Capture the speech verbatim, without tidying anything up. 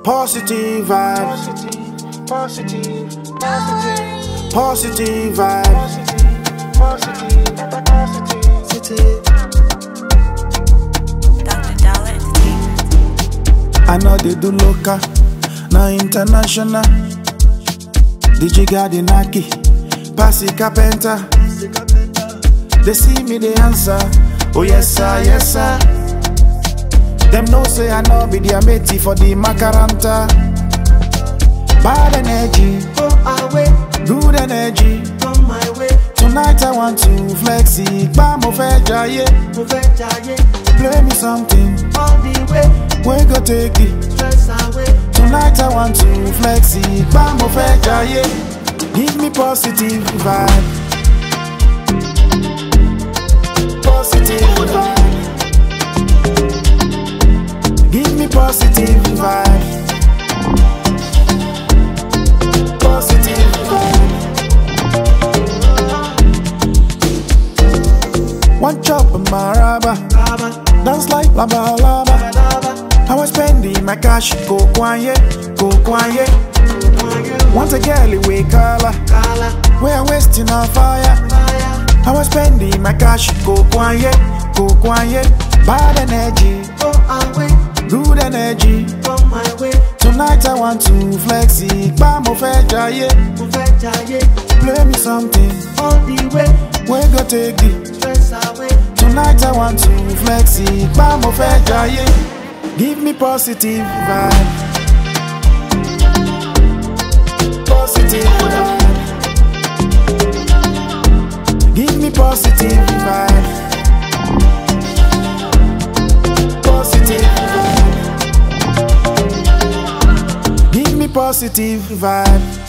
Positive vibes. Positive, positive, Positive vibes. positive, positive. Doctor Dollar Entertainment. I know they do local, now international. D J Gadinaki, Passy Carpenter. They see me, they answer. Oh yes sir, yes sir. Them know say I know be their matey for the Macaranta. Bad energy, Go away, good energy. come my way. Tonight I want to flexi, Bamo Fejaye. Mo fẹ́ jayé, Play me something, all the way. we go take it. Stress away, Tonight I want to flexi, Bamo Fejaye. Give me positive vibe. Positive vibe. Give me positive vibe. Positive vibe. One chop of my rubber, lava, dance like lava lava. lava, I was spending my cash, go quiet, go quiet. fire, Want a girl with color, color, we're wasting our fire. fire. I was spending my cash, go quiet, go quiet. Bad energy, Go away, good energy. come my way. Tonight I want to flexi, Bamo Fejaye. Mo fẹ́ jayé, Play me something, all the way. we go take it. Stress away, Tonight I want to flexi, Bamo Fejaye. Give me positive vibe. Positive vibe. Give me positive vibe. Positive vibe. Give me positive vibe.